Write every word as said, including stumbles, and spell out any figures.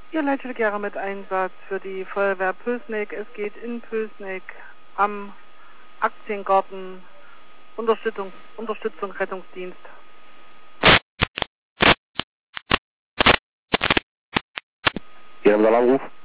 Ihr Leitstelle mit Einsatz für die Feuerwehr Pülsneck. Es geht in Pülsneck am Aktiengarten. Unterstützung, Unterstützung Rettungsdienst. Sie haben einen Anruf?